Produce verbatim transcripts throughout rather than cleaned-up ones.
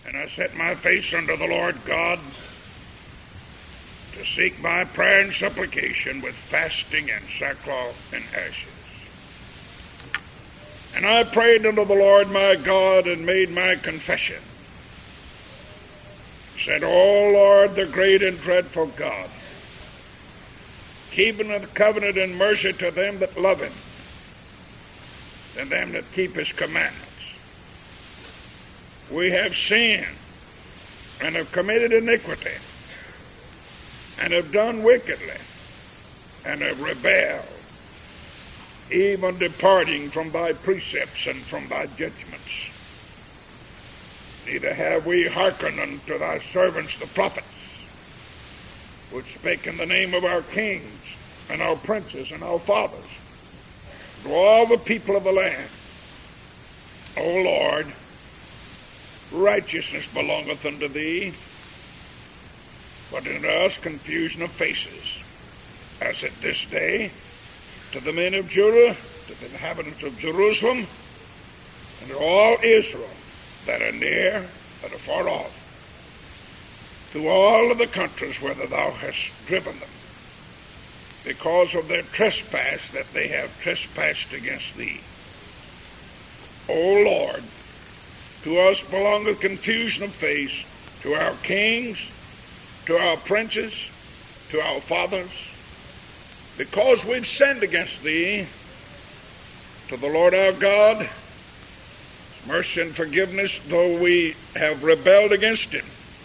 And I set my face unto the Lord God to seek my prayer and supplication with fasting and sackcloth and ashes. And I prayed unto the Lord my God and made my confession. Said, O Lord, the great and dreadful God, keeping the covenant and mercy to them that love him, and them that keep his commandments. We have sinned and have committed iniquity and have done wickedly and have rebelled, even departing from thy precepts and from thy judgments. Neither have we hearkened unto thy servants the prophets, which spake in the name of our kings and our princes and our fathers, to all the people of the land. O Lord, righteousness belongeth unto thee, but unto us confusion of faces, as at this day, to the men of Judah, to the inhabitants of Jerusalem, and to all Israel that are near, that are far off, to all of the countries whither thou hast driven them, because of their trespass that they have trespassed against thee. O Lord, to us belongeth confusion of face, to our kings, to our princes, to our fathers, because we've sinned against thee. To the Lord our God, mercy and forgiveness, though we have rebelled against him.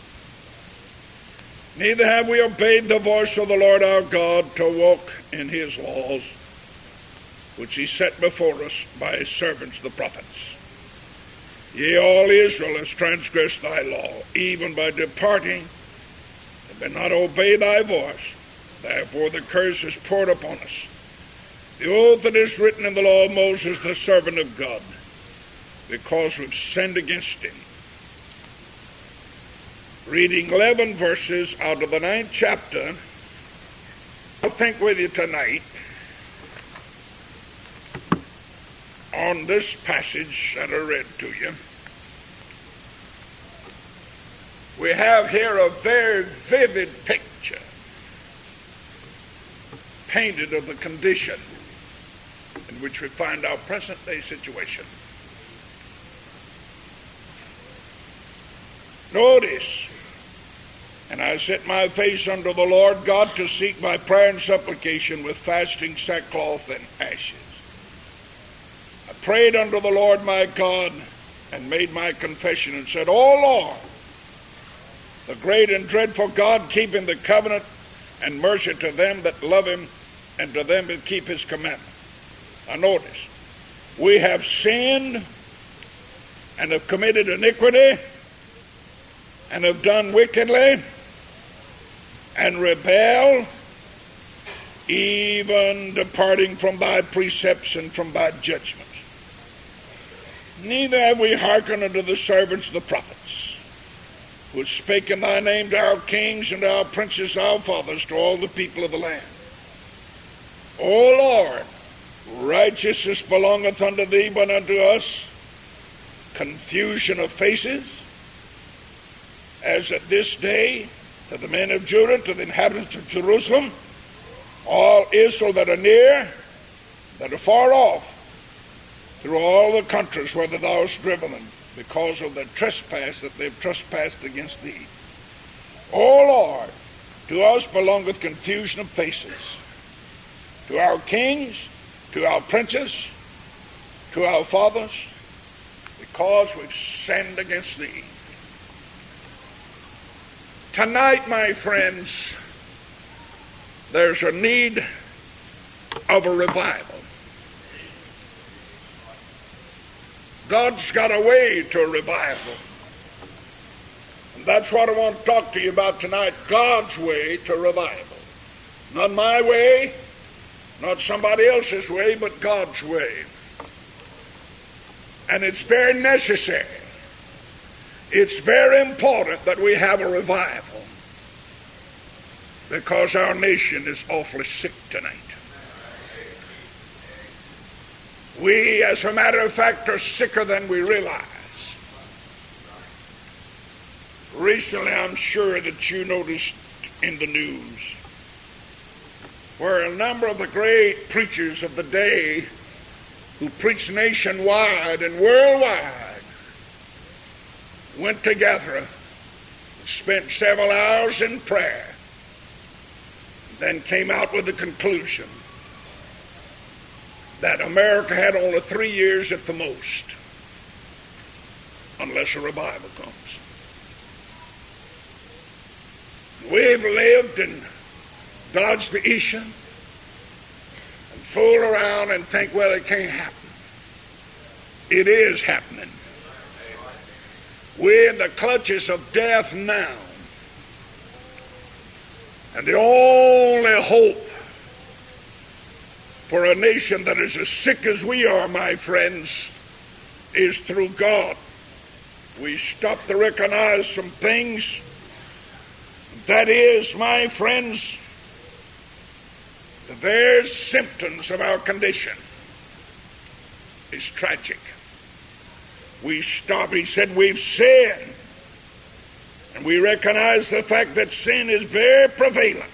Neither have we obeyed the voice of the Lord our God to walk in his laws, which he set before us by his servants the prophets. Yea, all Israel has transgressed thy law, even by departing, and did not obey thy voice. Therefore the curse is poured upon us. The oath that is written in the law of Moses, the servant of God, because we've sinned against him. Reading eleven verses out of the ninth chapter, I'll think with you tonight on this passage that I read to you. We have here a very vivid picture painted of the condition in which we find our present day situation. Notice, and I set my face unto the Lord God to seek my prayer and supplication with fasting, sackcloth, and ashes. I prayed unto the Lord my God and made my confession and said, O Lord, the great and dreadful God, keeping the covenant and mercy to them that love him and to them that keep his commandments. Now notice, we have sinned and have committed iniquity and have done wickedly and rebelled, even departing from thy precepts and from thy judgments. Neither have we hearkened unto the servants of the prophets, which spake in thy name to our kings and to our princes, our fathers, to all the people of the land. O Lord, righteousness belongeth unto thee, but unto us confusion of faces, as at this day, to the men of Judah, to the inhabitants of Jerusalem, all Israel that are near, that are far off, through all the countries whither thou hast driven them, because of the trespass that they've trespassed against thee. O Lord, to us belongeth confusion of faces, to our kings, to our princes, to our fathers, because we've sinned against thee. Tonight, my friends, there's a need of a revival. God's got a way to a revival. And that's what I want to talk to you about tonight, God's way to revival. Not my way, not somebody else's way, but God's way. And it's very necessary. It's very important that we have a revival, because our nation is awfully sick tonight. We, as a matter of fact, are sicker than we realize. Recently, I'm sure that you noticed in the news where a number of the great preachers of the day who preached nationwide and worldwide went together, spent several hours in prayer, then came out with the conclusion that America had only three years at the most, unless a revival comes. We've lived and dodged the issue and fool around and think, well, it can't happen. It is happening. We're in the clutches of death now. And the only hope for a nation that is as sick as we are, my friends, is through God. We stop to recognize some things. That is, my friends, the very symptoms of our condition is tragic. We stop, he said, we've sinned. And we recognize the fact that sin is very prevalent.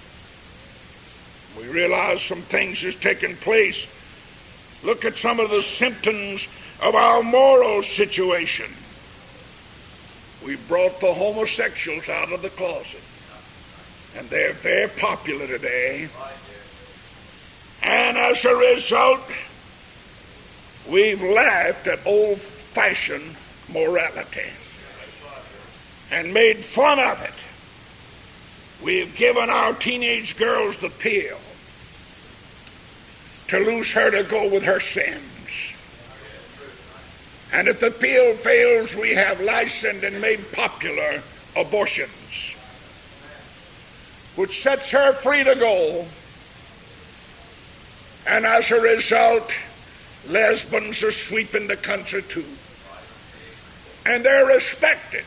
We realize some things has taken place. Look at some of the symptoms of our moral situation. We brought the homosexuals out of the closet. And they're very popular today. And as a result, we've laughed at old-fashioned morality and made fun of it. We've given our teenage girls the pill to loose her to go with her sins. And if the pill fails, we have licensed and made popular abortions, which sets her free to go. And as a result, lesbians are sweeping the country too. And they're respected.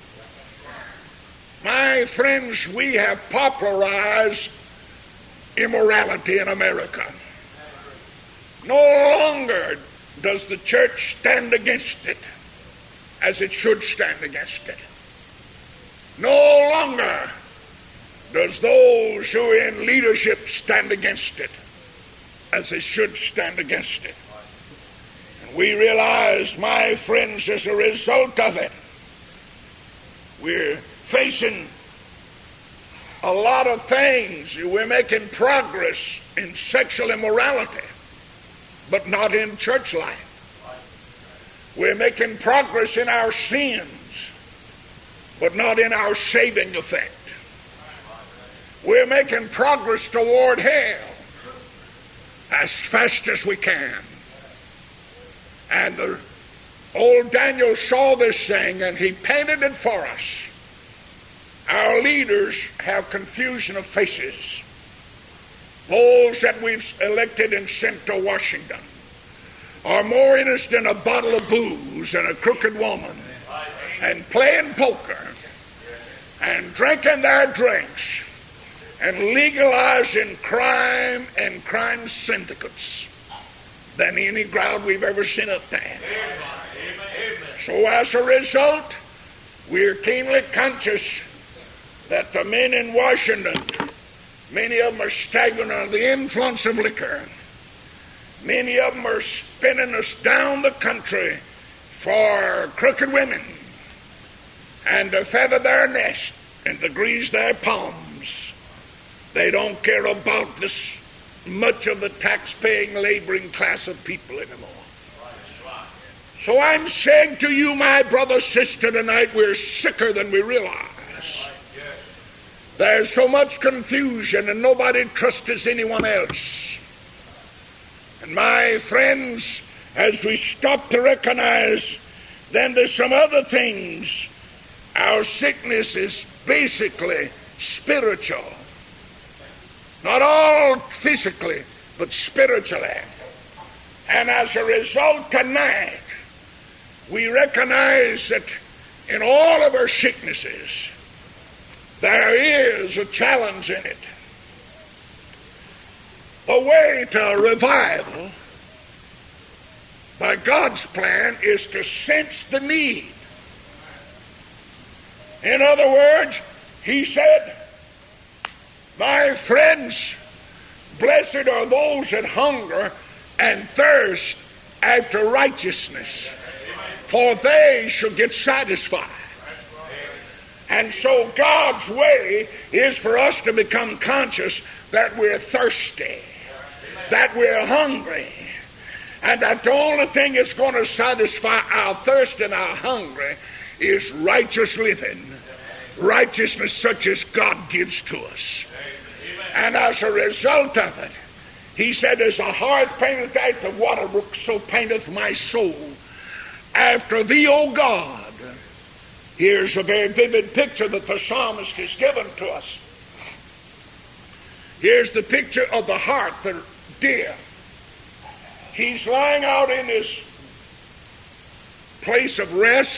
My friends, we have popularized immorality in America. No longer does the church stand against it as it should stand against it. No longer does those who are in leadership stand against it as they should stand against it. And we realize, my friends, as a result of it, we're facing a lot of things. We're making progress in sexual immorality, but not in church life. We're making progress in our sins, but not in our saving effect. We're making progress toward hell as fast as we can. And the old Daniel saw this thing, and he painted it for us. Our leaders have confusion of faces. Those that we've elected and sent to Washington are more interested in a bottle of booze and a crooked woman and playing poker and drinking their drinks and legalizing crime and crime syndicates than any ground we've ever seen up there. So as a result, we're keenly conscious that the men in Washington, many of them are staggering under the influence of liquor. Many of them are spinning us down the country for crooked women and to feather their nest and to grease their palms. They don't care about this much of the tax-paying, laboring class of people anymore. So I'm saying to you, my brother, sister, tonight, we're sicker than we realize. There's so much confusion and nobody trusts anyone else. And my friends, as we stop to recognize, then there's some other things. Our sickness is basically spiritual. Not all physically, but spiritually. And as a result tonight, we recognize that in all of our sicknesses, there is a challenge in it. The way to revival, by God's plan, is to sense the need. In other words, he said, my friends, blessed are those that hunger and thirst after righteousness, for they shall get satisfied. And so God's way is for us to become conscious that we're thirsty, that we're hungry, and that the only thing that's going to satisfy our thirst and our hunger is righteous living, righteousness such as God gives to us. And as a result of it, he said, as a heart painteth after water brook, so painteth my soul after thee, O God. Here's a very vivid picture that the psalmist has given to us. Here's the picture of the hart, the deer. He's lying out in his place of rest,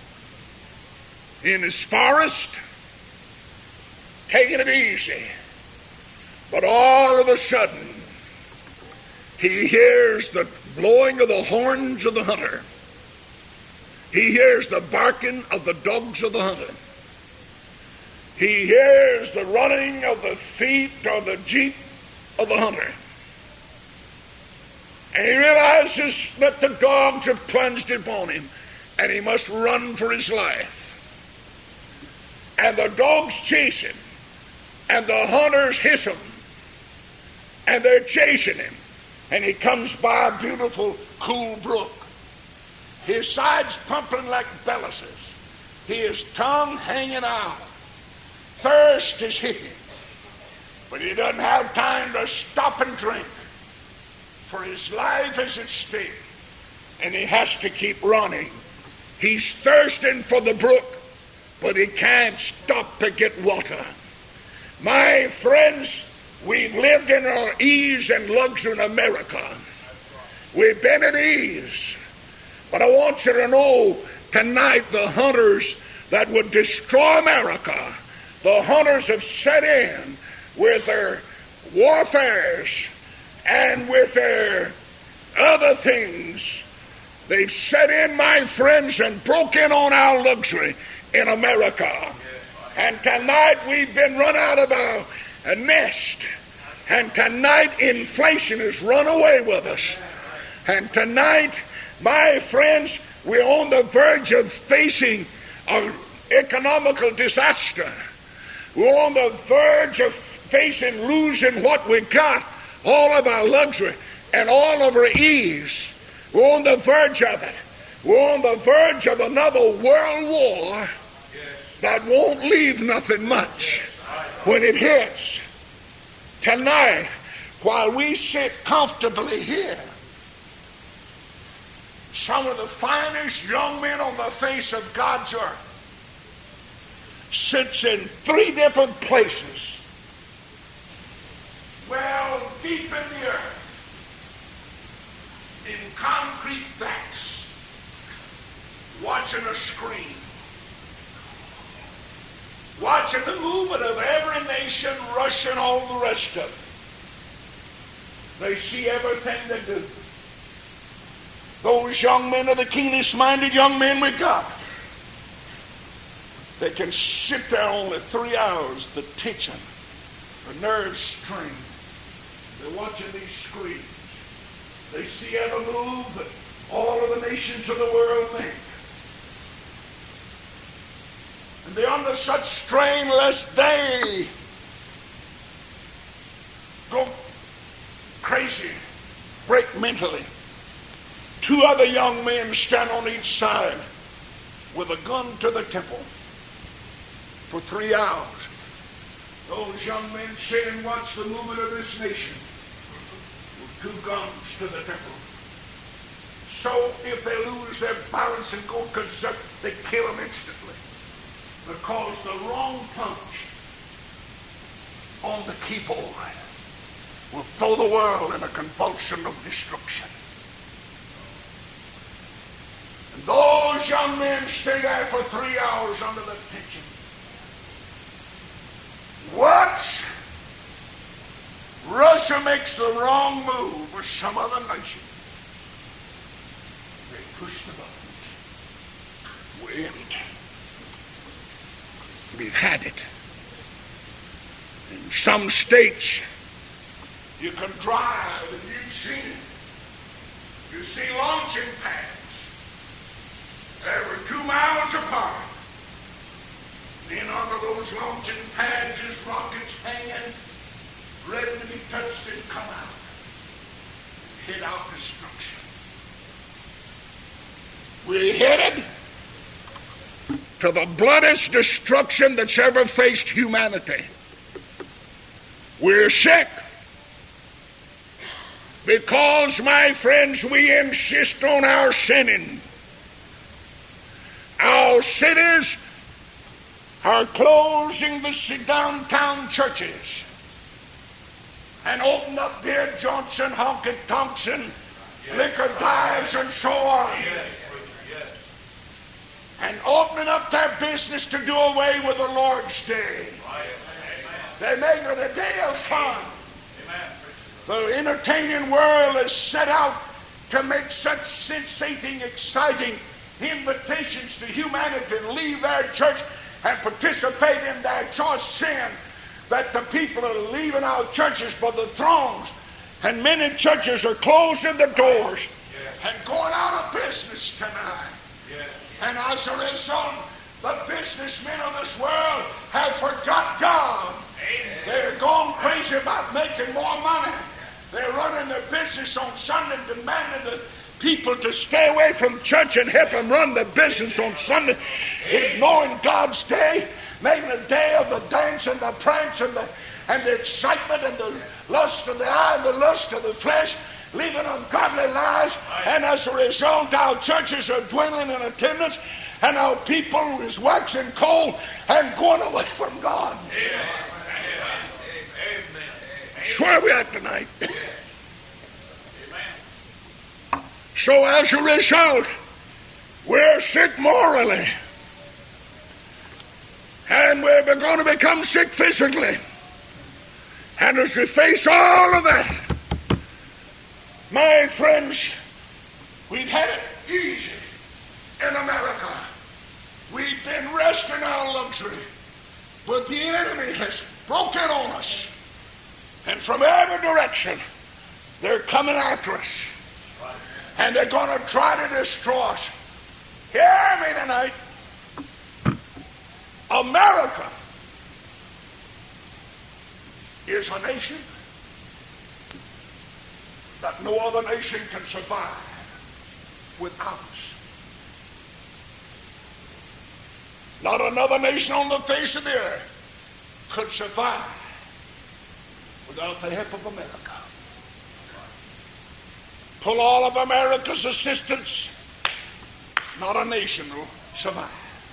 in his forest, taking it easy. But all of a sudden, he hears the blowing of the horns of the hunter. He hears the barking of the dogs of the hunter. He hears the running of the feet or the jeep of the hunter. And he realizes that the dogs have plunged upon him, and he must run for his life. And the dogs chase him, and the hunters hiss him, and they're chasing him. And he comes by a beautiful, cool brook. His sides pumping like belluses. His tongue hanging out. Thirst is hitting. But he doesn't have time to stop and drink. For his life is at stake. And he has to keep running. He's thirsting for the brook, but he can't stop to get water. My friends, we've lived in our ease and luxury in America. We've been at ease. But I want you to know tonight the hunters that would destroy America, the hunters have set in with their warfares and with their other things. They've set in, my friends, and broke in on our luxury in America. And tonight we've been run out of our a nest. And tonight inflation has run away with us. And tonight, my friends, we're on the verge of facing an economical disaster. We're on the verge of facing losing what we got, all of our luxury and all of our ease. We're on the verge of it. We're on the verge of another world war that won't leave nothing much when it hits. Tonight, while we sit comfortably here, some of the finest young men on the face of God's earth sits in three different places, well deep in the earth, in concrete vats, watching a screen, watching the movement of every nation, Russia and all the rest of it. They see everything they do. Those young men are the keenest-minded young men we got. They can sit there only three hours, the tension, the nerves strained. They're watching these screens. They see every move that all of the nations of the world make. And they're under such strain lest they go crazy, break mentally. Two other young men stand on each side with a gun to the temple for three hours. Those young men sit and watch the movement of this nation with two guns to the temple. So if they lose their balance and go berserk, they kill them instantly. Because the wrong punch on the keyboard will throw the world in a convulsion of destruction. And those young men stay there for three hours under the tension. What? Russia makes the wrong move with some other nation. They push the buttons. Wind. We've had it. In some states, you can drive and you've seen it. You see launching pads. They were two miles apart. In under those launching pads is rockets hanging, ready to be touched and come out. Hit out destruction. We're headed to the bloodiest destruction that's ever faced humanity. We're sick because, my friends, we insist on our sinning. Our cities are closing the downtown churches and open up beer joints and honky-tonks and liquor dives and so on. And opening up their business to do away with the Lord's Day. They make it a day of fun. The entertaining world is set out to make such sensating, exciting invitations to humanity to leave their church and participate in their choice sin, that the people are leaving our churches by the throngs, and many churches are closing the doors and going out of business tonight. And as a result, the businessmen of this world have forgot God. They're going crazy about making more money. They're running their business on Sunday, demanding the people to stay away from church and help them run their business on Sunday, ignoring God's day, making a day of the dance and the prance and the, and the excitement and the lust of the eye and the lust of the flesh, leading ungodly lives. And as a result, our churches are dwindling in attendance, and our people is waxing cold and going away from God. That's where we're at tonight. So as a result, we're sick morally. And we're going to become sick physically. And as we face all of that, my friends, we've had it easy in America. We've been resting our luxury. But the enemy has broken on us. And from every direction, they're coming after us. And they're going to try to destroy us. Hear me tonight. America is a nation that no other nation can survive without us. Not another nation on the face of the earth could survive without the help of America. Pull all of America's assistance, not a nation will survive.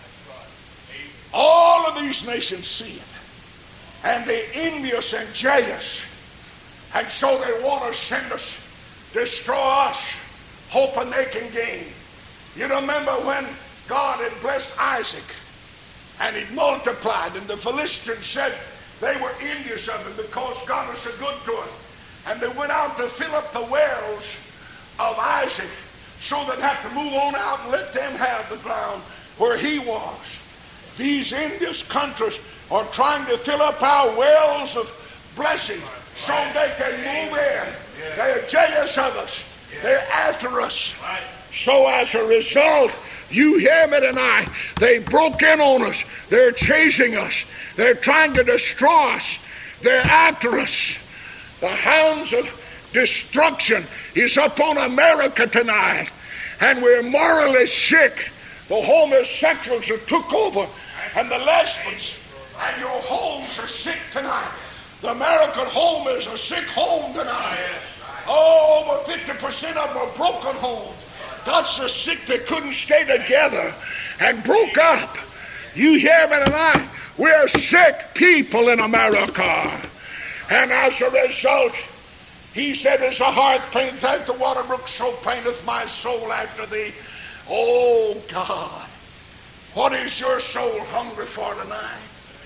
All of these nations see it, and they envy us and jealous, and so they want to send us, destroy us, hoping they can gain. You remember when God had blessed Isaac, and he'd multiplied, and the Philistines said they were envious of him because God was so good to him, and they went out to fill up the wells of Isaac, so they'd have to move on out and let them have the ground where he was. These envious countries are trying to fill up our wells of blessing so they can move in. They're jealous of us. They're after us. So as a result, you hear me tonight, they broke in on us. They're chasing us. They're trying to destroy us. They're after us. The hounds of destruction is upon America tonight, and we're morally sick. The homosexuals have took over, and the lesbians, and your homes are sick tonight. The American home is a sick home tonight. Oh, over fifty percent of them are broken homes. Got so sick they couldn't stay together and broke up. You hear me tonight? We're sick people in America. And as a result, he said, as the heart painteth after water brook, so painteth my soul after thee. Oh, God, what is your soul hungry for tonight?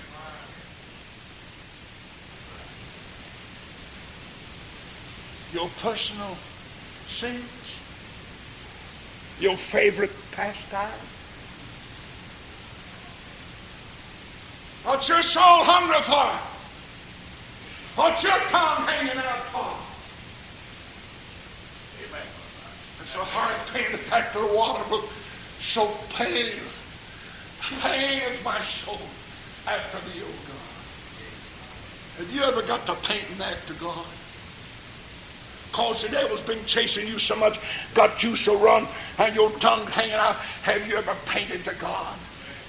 Your personal sins? Your favorite pastime? What's your soul hungry for? What's your tongue hanging out for? Amen. It's a heart pain after the water, but so pain. Pain is my soul after the old God. Have you ever got to painting after God? Because the devil's been chasing you so much, got you so run, and your tongue hanging out. Have you ever painted to God?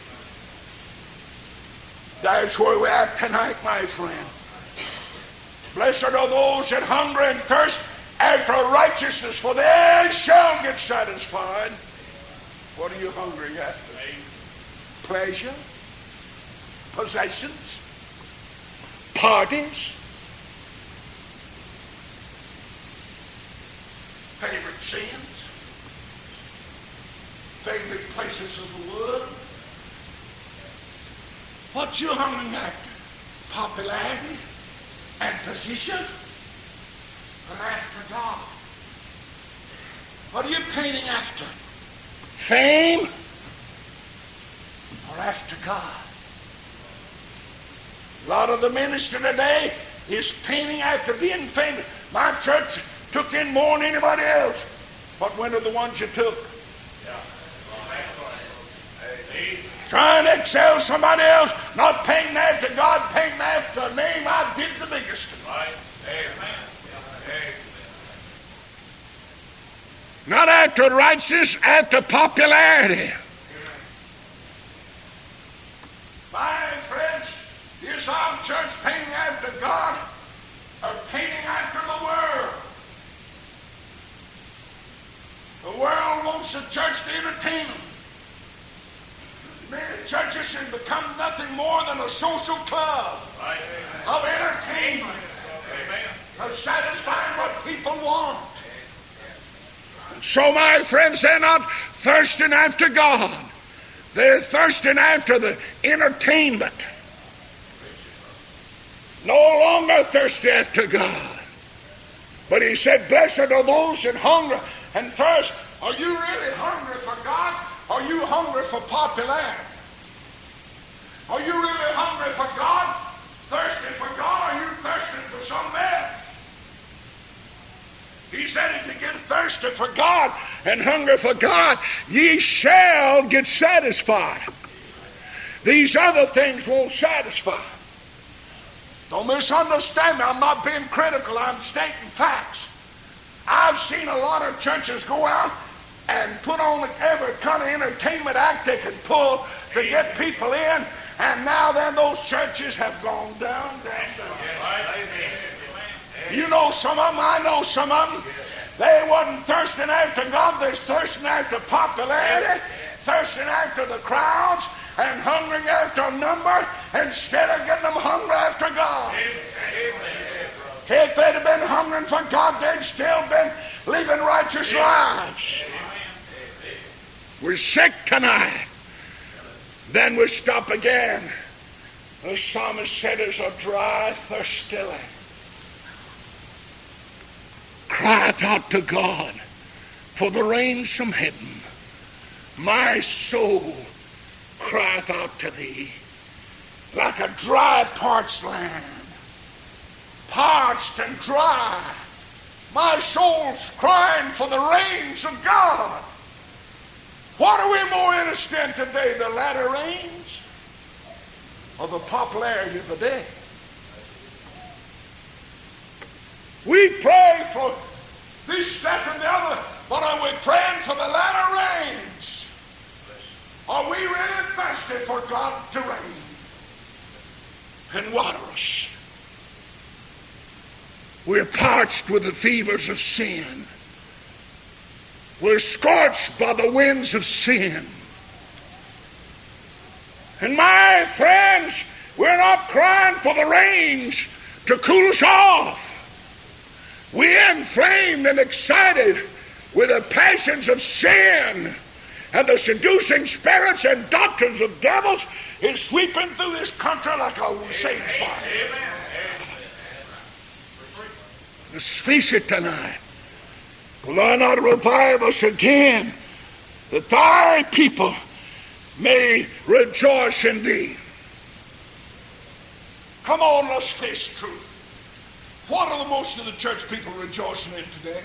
That's where we're at tonight, my friend. Blessed are those that hunger and thirst after righteousness, for they shall get satisfied. What are you hungry after? Pleasure? Possessions? Parties? Favorite sins? Favorite places of the world? What you hungering after? Popularity and position? Or after God? What are you painting after? Fame? Or after God? A lot of the ministry today is painting after being famous. My church took in more than anybody else. What when are the ones you took? Trying to excel somebody else, not painting after God, painting after the name I did the biggest. Right. Amen. Not after righteousness, after popularity. My friends, is our church painting after God or painting after the world? The world wants the church to entertain them. Many churches have become nothing more than a social club right. of entertainment Amen. of satisfying what people want. And so, my friends, they're not thirsting after God. They're thirsting after the entertainment. No longer thirsty after God. But he said, blessed are those that hunger and thirst. Are you really hungry for God? Are you hungry for popularity? Are you really hungry for God? Thirsting for God? Or are you thirsting for something else? He said, if you get thirsty for God and hungry for God, ye shall get satisfied. These other things won't satisfy. Don't misunderstand me. I'm not being critical. I'm stating facts. I've seen a lot of churches go out and put on every kind of entertainment act they can pull to get people in, and now then those churches have gone down, down, down. You know some of them, I know some of them. They wasn't thirsting after God, they're thirsting after popularity, thirsting after the crowds, and hungering after number, instead of getting them hungry after God. If they'd have been hungering for God, they'd still been living righteous lives. We're sick tonight. Then we stop again. The psalmist said, there's a dry, thirsty land. Crieth out to God for the rains from heaven. My soul crieth out to thee, like a dry, parched land. Parched and dry. My soul's crying for the rains of God. What are we more interested in today, the latter rains or the popularity of the day? We pray for this, that, and the other, but are we praying for the latter rains? Are we really thirsty for God to rain and water us? We're parched with the fevers of sin. We're scorched by the winds of sin. And my friends, we're not crying for the rains to cool us off. We're inflamed and excited with the passions of sin, and the seducing spirits and doctrines of devils is sweeping through this country like a sage fire. Let's face it tonight. Will thou not revive us again, that thy people may rejoice in thee? Come on, let's face truth. What are the most of the church people rejoicing in today?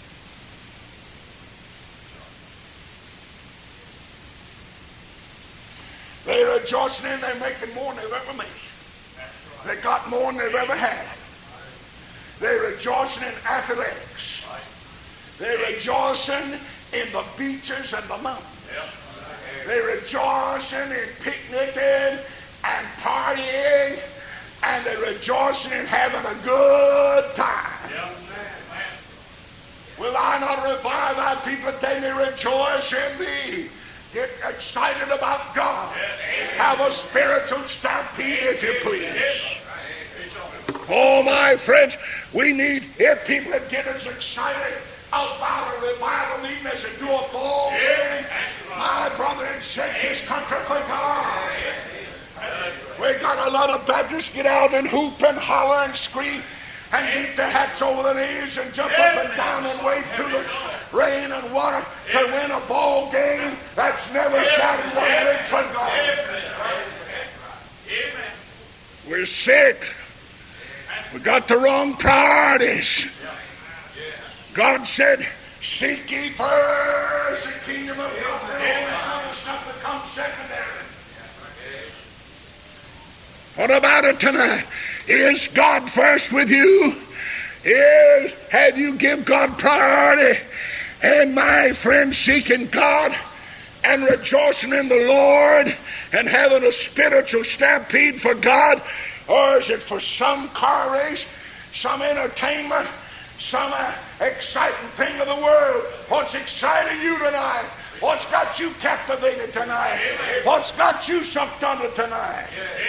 They're rejoicing in they're making more than they've ever made. They got more than they've ever had. They're rejoicing in athletics. They're rejoicing in the beaches and the mountains. They're rejoicing in picnicking and partying, and they're rejoicing in having a good time. Will I not revive thy people that they may rejoice in thee? Get excited about God. Have a spiritual stampede, if you please. Oh, my friends, we need, if people would get as excited about a revival meeting as they do a ball game, my brother and shake his country for God. We got a lot of Baptists get out and hoop and holler and scream and keep their hats over their knees and jump up and down and wait through the rain and water to win a ball game that's never shouted one big for God. We're sick. We got the wrong priorities. God said, seek ye first the kingdom of God, and all the stuff that comes secondary. What about it tonight? Is God first with you? Is, have you give God priority? And my friend, seeking God and rejoicing in the Lord and having a spiritual stampede for God? Or is it for some car race, some entertainment, some uh, exciting thing of the world? What's exciting you tonight? What's got you captivated tonight? What's got you sucked under tonight?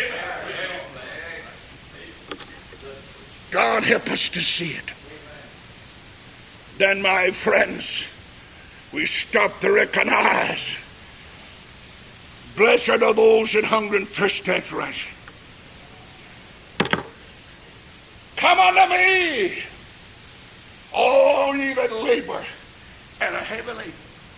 God help us to see it. Then, my friends, we stop to recognize, blessed are those that hunger and thirst after righteousness. Come unto me, all ye that labor and are heavy laden.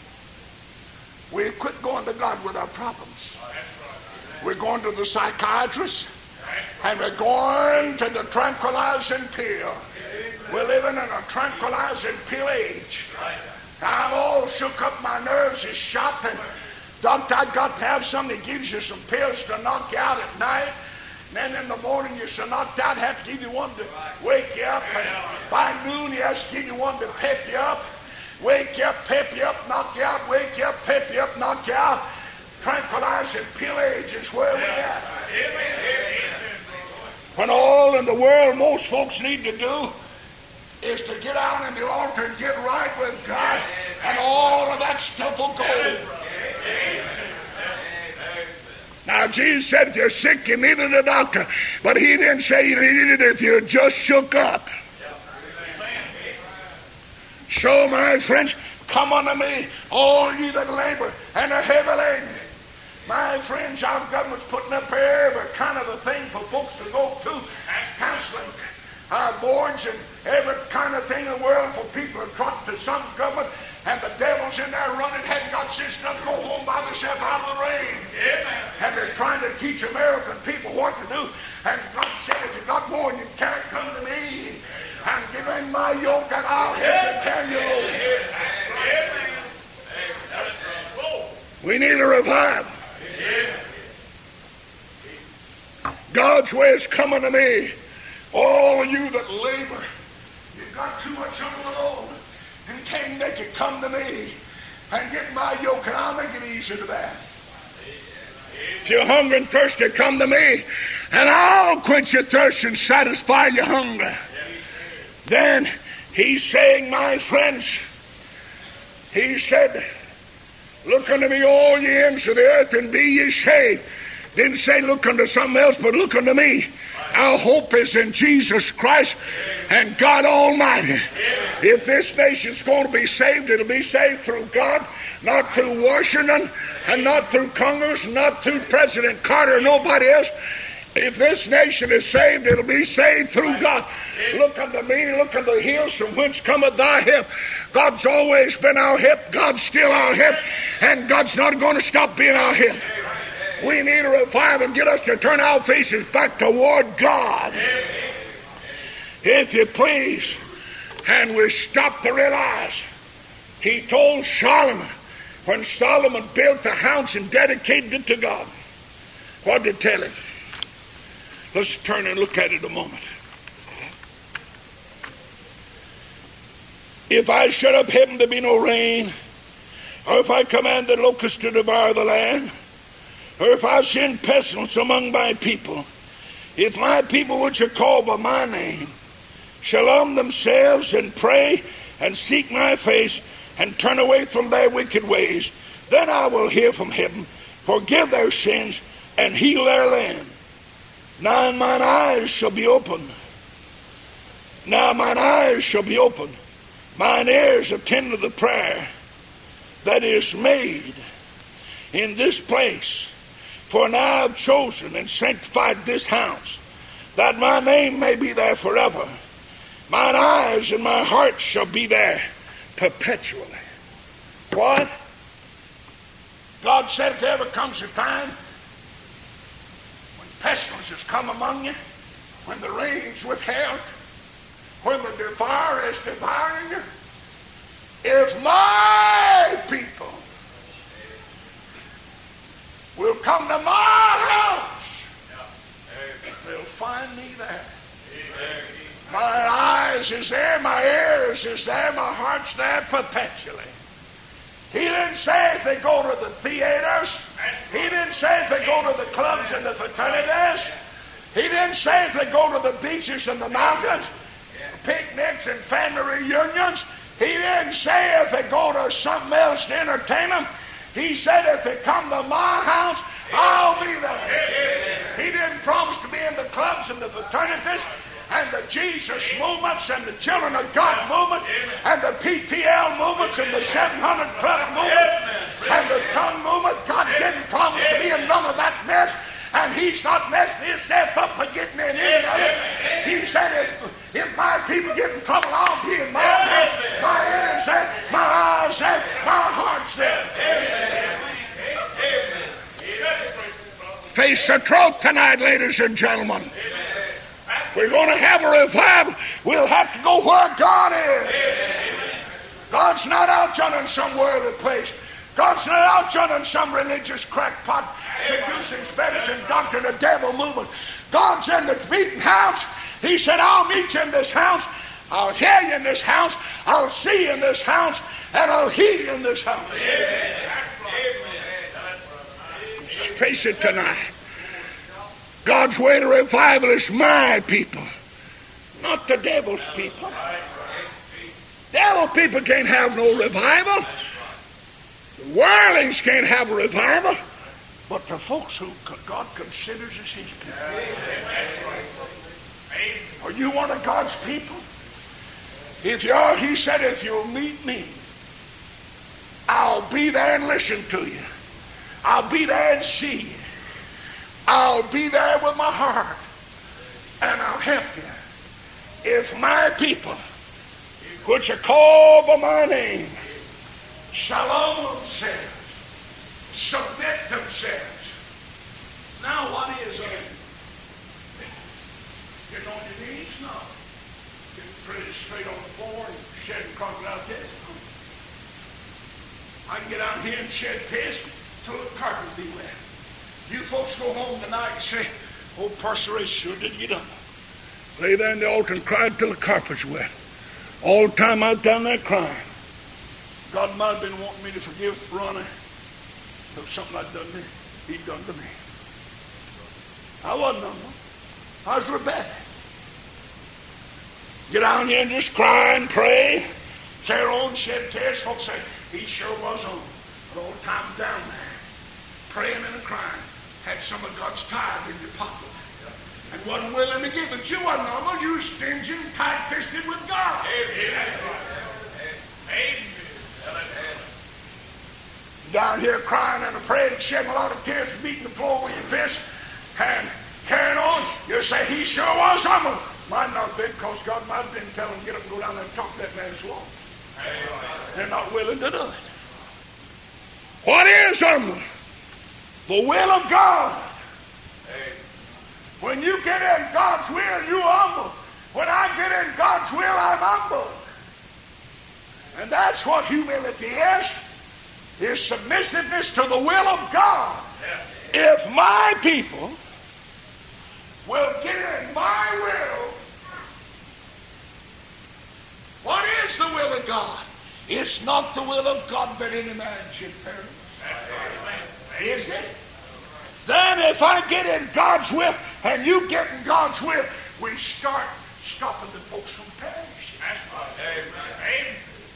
We quit going to God with our problems. We're going to the psychiatrist, and we're going to the tranquilizing pill. We're living in a tranquilizing pill age. I'm all shook up, my nerves is shot, and doctor, I got to have something that gives you some pills to knock you out at night. And then in the morning you're so knocked out, have to give you one to wake you up. And by noon he has to give you one to pep you up. Wake you up, pep you up, knock you out. Wake you up, pep you up, knock you out. Tranquilizing pill age is where we're at. When all in the world most folks need to do is to get out in the altar and get right with God, and all of that stuff will go. Now, Jesus said, if you're sick, you need the doctor. But he didn't say you needed it if you're just shook up. So, my friends, come unto me, all ye that labor and are heavy laden. My friends, our government's putting up every kind of a thing for folks to go to, and counseling, our boards, and every kind of thing in the world for people to trust to some government. And the devil's in there running, hadn't got sense enough to go home by themselves out of the rain. Amen. And they're trying to teach American people what to do. And God said, if you got more than you can't, come to me and give in my yoke, and I'll help you carry your load. We need a revival. God's way is coming to me. All of you that labor, you've got too much on the load. And can't make it, come to me and get my yoke, and I'll make it easy to that. If you're hungry and thirsty, come to me, and I'll quench your thirst and satisfy your hunger. Then he's saying, my friends, he said, look unto me, all ye ends of the earth, and be ye saved. Didn't say look unto something else, but look unto me. Our hope is in Jesus Christ and God Almighty. If this nation's going to be saved, it'll be saved through God, not through Washington, and not through Congress, not through President Carter or nobody else. If this nation is saved, it'll be saved through God. Look unto me, look unto the hills from whence cometh thy help. God's always been our help. God's still our help. And God's not going to stop being our help. We need a revival and get us to turn our faces back toward God. If you please. And we stop to realize he told Solomon, when Solomon built the house and dedicated it to God, what did he tell him? Let's turn and look at it a moment. If I shut up heaven to be no rain, or if I command the locusts to devour the land, or if I send pestilence among my people, if my people which are called by my name shall humble themselves and pray and seek my face and turn away from their wicked ways, then I will hear from heaven, forgive their sins, and heal their land. Now mine eyes shall be open. Now mine eyes shall be open. Mine ears attend to the prayer that is made in this place. For now I've chosen and sanctified this house, that my name may be there forever. Mine eyes and my heart shall be there perpetually. What? God said if there ever comes a time when pestilence has come among you, when the rain's withheld, when the devourer is devouring you, if my people will come to my house, they'll find me there. My eyes is there, my ears is there, my heart's there perpetually. He didn't say if they go to the theaters. He didn't say if they go to the clubs and the fraternities. He didn't say if they go to the beaches and the mountains, picnics and family reunions. He didn't say if they go to something else to entertain them. He said if they come to my house, I'll be there. He didn't promise to be in the clubs and the fraternities and the Jesus movements and the Children of God movement and the P T L movements and the seven hundred Club movement and the tongue movement. God didn't promise to be in none of that mess, and he's not messing himself up for getting in any of it. He said if, if my people get in trouble, I'll be in my mess. My ears there, my eyes there, my heart's there. Face the truth tonight, ladies and gentlemen. We're going to have a revival. We'll have to go where God is. God's not out yonder in some worldly place. God's not out yonder in some religious crackpot producing fetish and doctrine of devil movement. God's in the meeting house. He said, I'll meet you in this house. I'll hear you in this house. I'll see you in this house. And I'll hear you in this house. Face it tonight. God's way to revival is my people, not the devil's people. Devil people can't have no revival. The worldlings can't have a revival. But the folks who God considers as his people. Are you one of God's people? If you are, he said, if you'll meet me, I'll be there and listen to you. I'll be there and see you. I'll be there with my heart, and I'll help you. If my people, which are called by my name, shall humble themselves, submit themselves. Now what is it? Getting on your knees? No. Getting pretty straight on the floor and shedding crocodile tears? I can get out here and shed piss till the carpet be wet. You folks go home tonight and say, oh, Pastor Ray sure did get up. Lay there in the altar and cry till the carpet's wet. All the time I was down there crying. God might have been wanting me to forgive Ronnie for something I'd done to him. He'd done to me. I wasn't on one. I was Rebecca. Get down here and just cry and pray. Tear on, shed tears. Folks say, he sure was on. But all the time down there, praying and crying, had some of God's tithe in your pocket and wasn't willing to give it. You wasn't normal. You were stingy and tight-fisted with God. Amen. Amen. Down here crying and praying and shedding a lot of tears and beating the floor with your fist and carrying on. You say, he sure was humble. Might not have been because God might have been telling him, get up and go down there and talk to that man's wall. They're not willing to do it. What is humble? the will of God. When you get in God's will, you humble. When I get in God's will, I'm humble. And that's what humility is, is submissiveness to the will of God. If my people will get in my will, what is the will of God? It's not the will of God that any man should perish. Is it? Then if I get in God's will and you get in God's will, we start stopping the folks from perishing. Amen.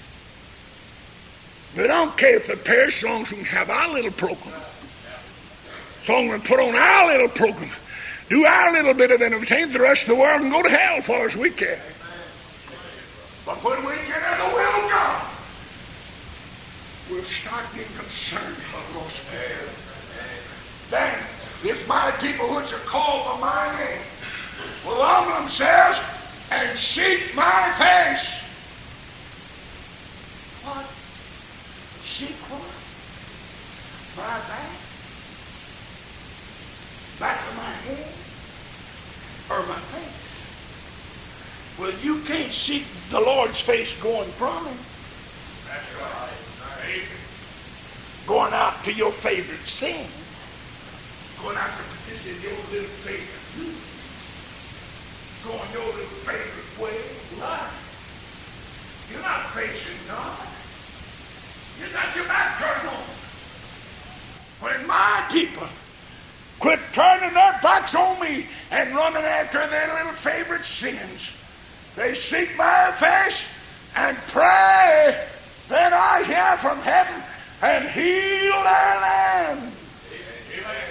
We don't care if they perish as long as we can have our little program. As long as we put on our little program, do our little bit of entertainment, the rest of the world can go to hell as far as we can. But when we get in the will of God, we'll start being concerned for lost people. Then, if my people which are called by my name will humble themselves and seek my face. What? Seek what? My back? Back of my head? Or my face? Well, you can't seek the Lord's face going from Him. That's right. Going out to your favorite sin. Going out to petition your little favorite food. Going your little favorite way of life. You're not facing God. You got your back turned on. When my people quit turning their backs on me and running after their little favorite sins, they seek my face and pray, then I hear from heaven and heal their land. Amen.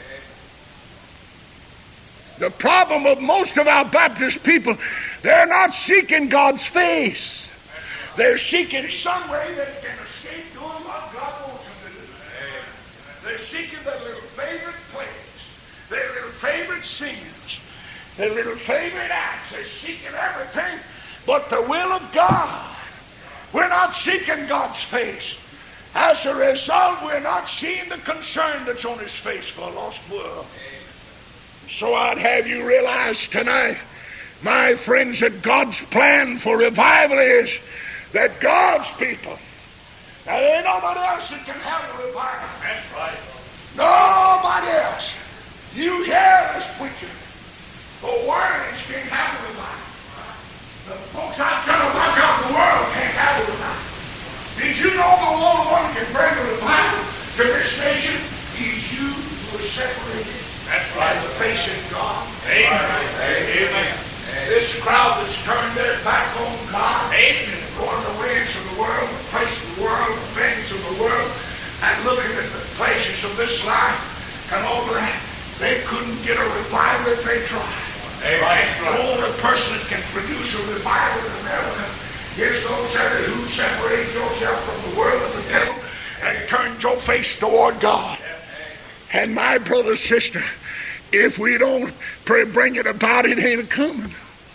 The problem of most of our Baptist people, they're not seeking God's face. They're seeking some way that can escape doing what God wants them to do. They're seeking their little favorite plays, their little favorite sins, their little favorite acts. They're seeking everything but the will of God. We're not seeking God's face. As a result, we're not seeing the concern that's on His face for a lost world. So I'd have you realize tonight, my friends, that God's plan for revival is that God's people, now there ain't nobody else that can have a revival. That's right. Nobody else. You hear this preacher. The world can't have a revival. The folks out there watch out the world can't have a revival. Did you know the only one who can bring a revival to this nation is you who are separated? That's right. The face of God. Amen. Amen. This crowd that's turned their back on God, Amen, going the ways of the world, the place of the world, the things of the world, and looking at the pleasures of this life and all that, they couldn't get a revival if they tried. Amen. The only person that can produce a revival in America is those that who separate yourself from the world of the devil and turn your face toward God. And my brother, sister, if we don't bring it about, it ain't a coming.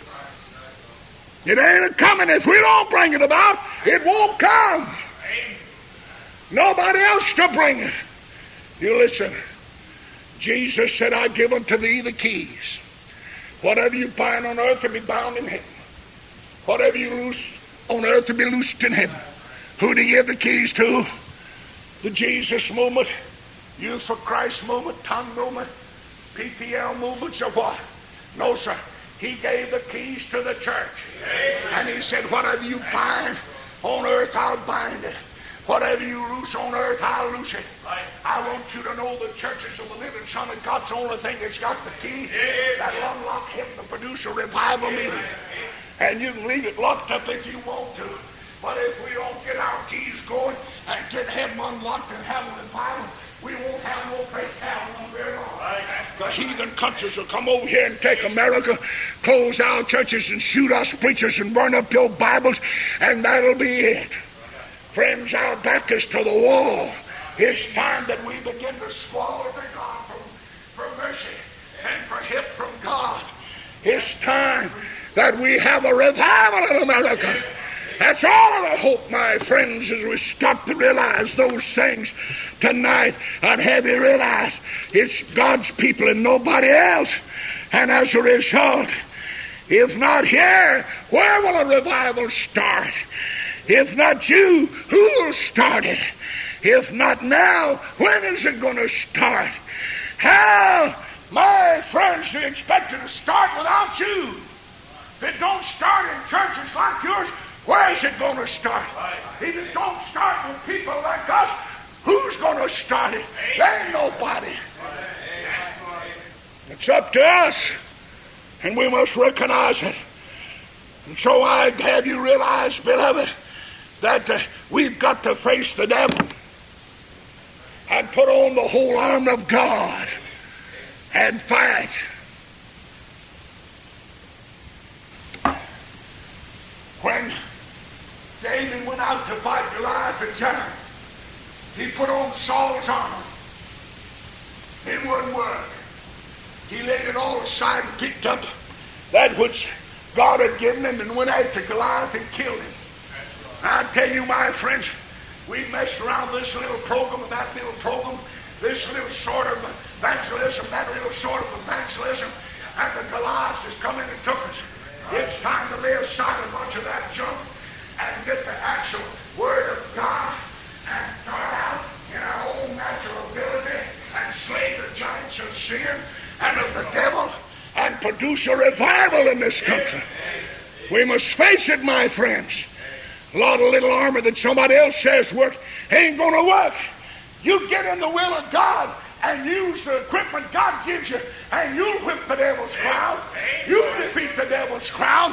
It ain't a coming. If we don't bring it about, it won't come. Nobody else to bring it. You listen. Jesus said, I give unto thee the keys. Whatever you bind on earth will be bound in heaven. Whatever you loose on earth will be loosed in heaven. Who do you give the keys to? The Jesus movement. Youth for Christ movement, tongue movement, P P L movements, or what? No, sir. He gave the keys to the church. And He said, whatever you bind on earth, I'll bind it. Whatever you loose on earth, I'll loose it. I want you to know the churches of the living Son of God's the only thing that's got the key that'll unlock heaven to produce a revival meeting. And you can leave it locked up if you want to. But if we don't get our keys going and get heaven unlocked and have a revival, we won't have no faith having on very long. The heathen countries will come over here and take America, close our churches and shoot us preachers and burn up your Bibles, and that'll be it. Friends, our back is to the wall. It's time that we begin to swallow to God for, for mercy and for help from God. It's time that we have a revival in America. That's all I hope, my friends, as we start to realize those things tonight. I'd have you realize it's God's people and nobody else. And as a result, if not here, where will a revival start? If not you, who will start it? If not now, when is it going to start? How, my friends, do you expect it to start without you? If it don't start in churches like yours, where is it going to start? If it don't start with people like us, who's going to start it? There ain't nobody. It's up to us, and we must recognize it. And so I'd have you realize, beloved, that uh, we've got to face the devil and put on the whole armor of God and fight. When David went out to fight Goliath the giant, he put on Saul's armor. It wouldn't work. He laid it all aside and picked up that which God had given him and went after Goliath and killed him. I tell you, my friends, we messed around this little program and that little program, this little sort of evangelism, that little sort of evangelism, and the Goliath has come in and took us. It's time to lay aside a bunch of that junk and get the actual Word of God and start out in our own natural ability and slay the giants of sin and of the devil and produce a revival in this country. We must face it, my friends. A lot of little armor that somebody else says work ain't going to work. You get in the will of God and use the equipment God gives you, and you'll whip the devil's crowd. You'll defeat the devil's crowd.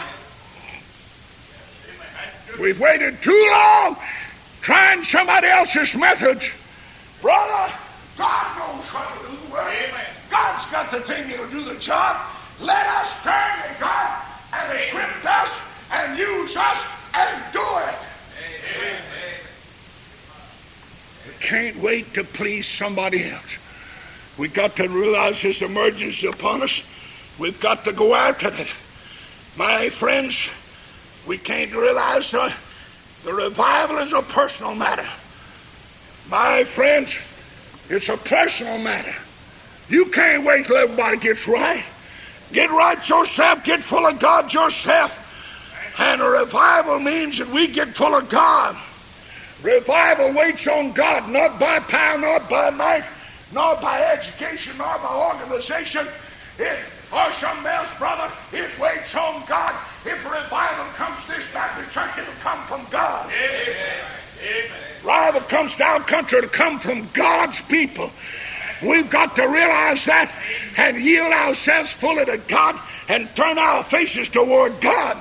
We've waited too long trying somebody else's methods. Brother, God knows how to do the work. God's got the thing that'll do the job. Let us turn to God and equip us and use us and do it. We can't wait to please somebody else. We've got to realize this emergency upon us. We've got to go after it. My friends, we can't realize uh, the revival is a personal matter. My friends, it's a personal matter. You can't wait till everybody gets right. Get right yourself. Get full of God yourself. And a revival means that we get full of God. Revival waits on God, not by power, not by might, not by education, nor by organization, it, or something else, brother. It waits on God. If a revival comes to this Baptist church, it'll come from God. Amen. Amen. Revival comes down country to come from God's people. We've got to realize that and yield ourselves fully to God and turn our faces toward God.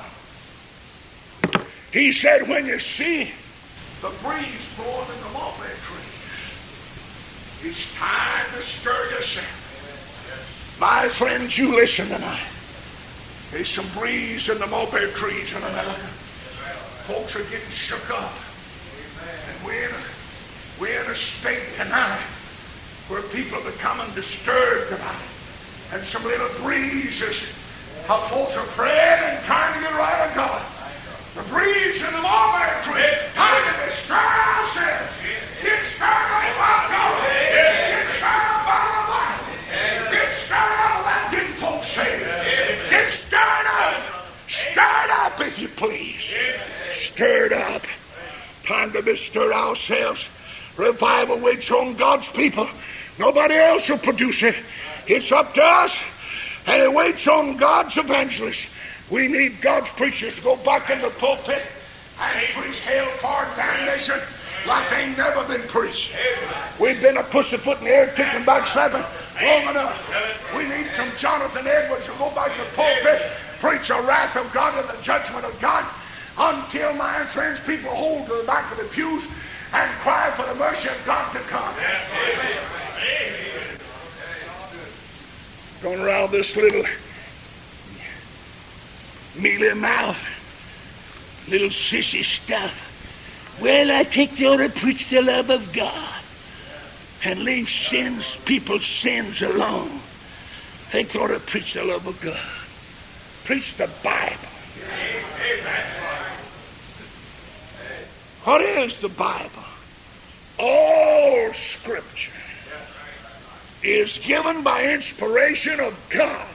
He said, when you see the breeze blowing in the mulberry tree, it's time to stir yourself. My friends, you listen tonight. There's some breeze in the mulberry trees in America. Folks are getting shook up. And we're in a, we're in a state tonight where people are becoming disturbed about it. And some little breezes, how folks are praying and trying to get right of God. The breeze in the mulberry tree, time to stir ourselves. Get stirred up about God. Get stirred up about the Bible. Get stirred up about getting folks saved. Get stirred up. Stirred up, if you please. Stirred up. Time to bestir ourselves. Revival waits on God's people. Nobody else will produce it. It's up to us. And it waits on God's evangelists. We need God's preachers to go back in the pulpit and preach hell for damnation like they ain't never been preached. We've been a pussyfoot in the air, kicking back, slapping long enough. We need some Jonathan Edwards to go back to the pulpit, preach the wrath of God and the judgment of God, until, my friends, people hold to the back of the pews and cry for the mercy of God to come. Going around this little mealy mouth, little sissy stuff. Well, I think they ought to preach the love of God and leave sins, people's sins alone. I think they ought to preach the love of God. Preach the Bible. What is the Bible? All Scripture is given by inspiration of God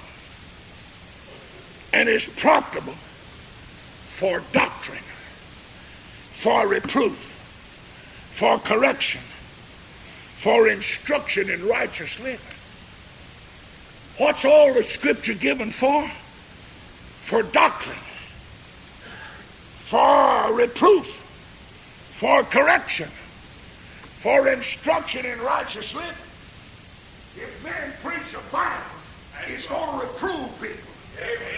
and is profitable for doctrine, for reproof, for correction, for instruction in righteous living. What's all the Scripture given for? For doctrine, for reproof, for correction, for instruction in righteous living. If men preach a Bible, it's going to reprove people.